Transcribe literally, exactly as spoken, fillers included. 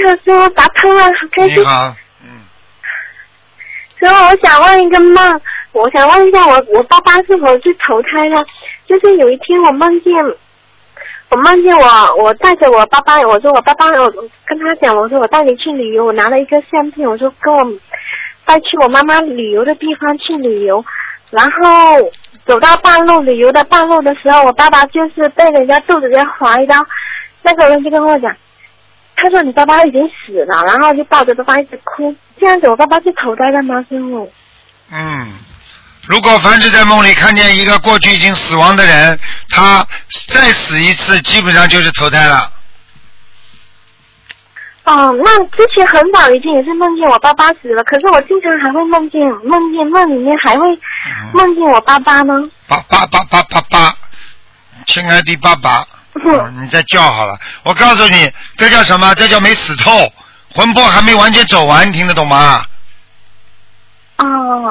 好，师傅打通了，好开心。 你好，嗯。 师傅，我想问一个梦，我想问一下我我爸爸是否是投胎了？就是有一天我梦见，我梦见我我带着我爸爸，我说我爸爸，我跟他讲，我说我带你去旅游，我拿了一个相片，我说跟我带去我妈妈旅游的地方去旅游，然后走到半路旅游的半路的时候，我爸爸就是被人家肚子上划一刀，那个人就跟我讲，他说你爸爸已经死了，然后就抱着爸爸一直哭，这样子我爸爸是投胎的吗？师傅？ 嗯，如果凡是在梦里看见一个过去已经死亡的人，他再死一次，基本上就是投胎了。 哦，那之前很早以前也是梦见我爸爸死了，可是我经常还会梦见梦见梦里面还会梦见我爸爸呢。 爸爸爸爸爸爸，亲爱的爸爸，嗯，你再叫好了。我告诉你，这叫什么？这叫没死透，魂魄还没完全走完，听得懂吗？